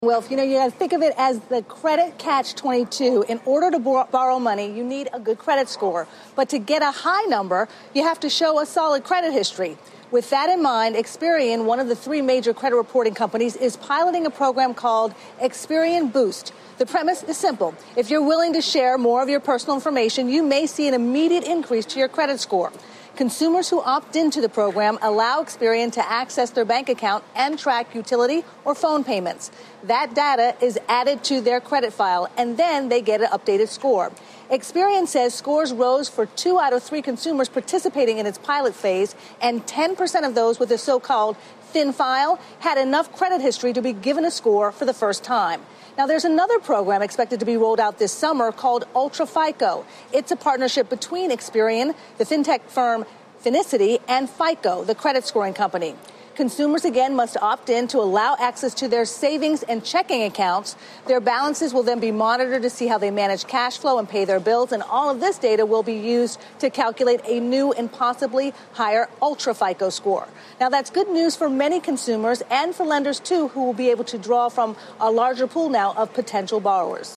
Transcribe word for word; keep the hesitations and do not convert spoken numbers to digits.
Well, you know, you got to think of it as the credit catch twenty-two. In order to bor- borrow money, you need a good credit score. But to get a high number, you have to show a solid credit history. With that in mind, Experian, one of the three major credit reporting companies, is piloting a program called Experian Boost. The premise is simple. If you're willing to share more of your personal information, you may see an immediate increase to your credit score. Consumers who opt into the program allow Experian to access their bank account and track utility or phone payments. That data is added to their credit file, and then they get an updated score. Experian says scores rose for two out of three consumers participating in its pilot phase, and ten percent of those with a so-called thin file had enough credit history to be given a score for the first time. Now, there's another program expected to be rolled out this summer called Ultra FICO. It's a partnership between Experian, the fintech firm Finicity, and FICO, the credit scoring company. Consumers, again, must opt in to allow access to their savings and checking accounts. Their balances will then be monitored to see how they manage cash flow and pay their bills. And all of this data will be used to calculate a new and possibly higher Ultra FICO score. Now, that's good news for many consumers and for lenders, too, who will be able to draw from a larger pool now of potential borrowers.